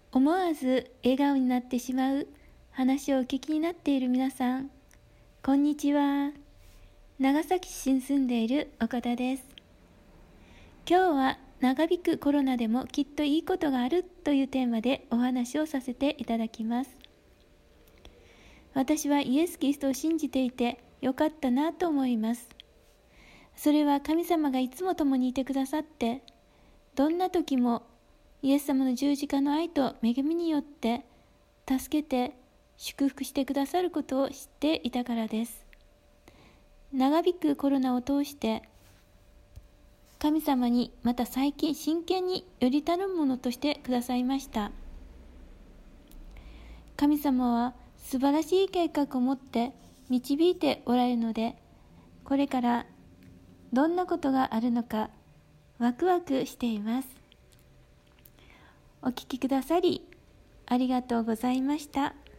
思わず笑顔になってしまう話をお聞きになっている皆さん、こんにちは。長崎市に住んでいる岡田です。今日は長引くコロナでもきっといいことがあるというテーマでお話をさせていただきます。私はイエス・キリストを信じていてよかったなと思います。それは神様がいつも共にいてくださって、どんな時もイエス様の十字架の愛と恵みによって助けて祝福してくださることを知っていたからです。長引くコロナを通して神様にまた最近真剣により頼むものとしてくださいました。神様は素晴らしい計画を持って導いておられるので、これからどんなことがあるのかワクワクしています。お聞きくださりありがとうございました。